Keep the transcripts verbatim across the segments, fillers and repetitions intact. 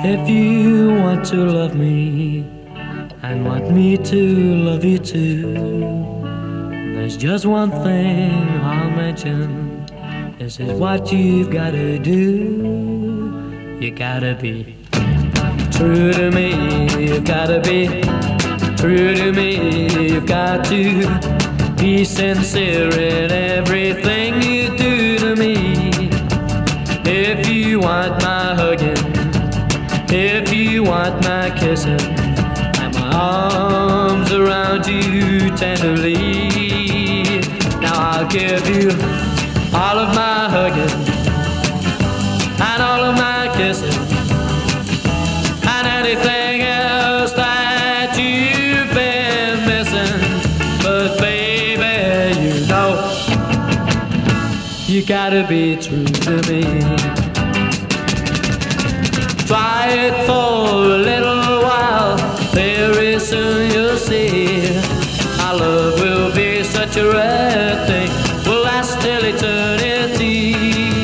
If you want to love me and want me to love you too, there's just one thing I'll mention. This is what you've gotta do. You gotta be true to me. You've gotta be true to me. You've got to be sincere in everything you do to me. If you want my hugging, if you want my kissing, and my arms around you tenderly, now I'll give you all of my hugging and all of my kissing and anything else that you've been missing. But baby, you know you gotta be true to me. Try it for a little while, very soon you'll see our love will be such a rare thing, will last till eternity.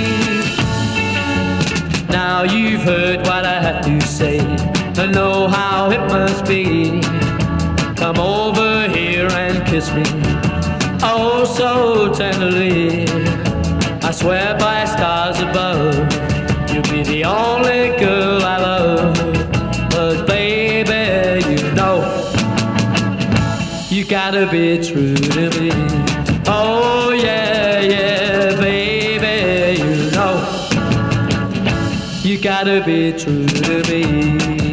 Now you've heard what I have to say, and know how it must be. Come over here and kiss me, oh so tenderly. I swear by stars above, you'll be the only girl I love. But baby, you know you gotta be true to me. Oh yeah, yeah, baby, you know you gotta be true to me.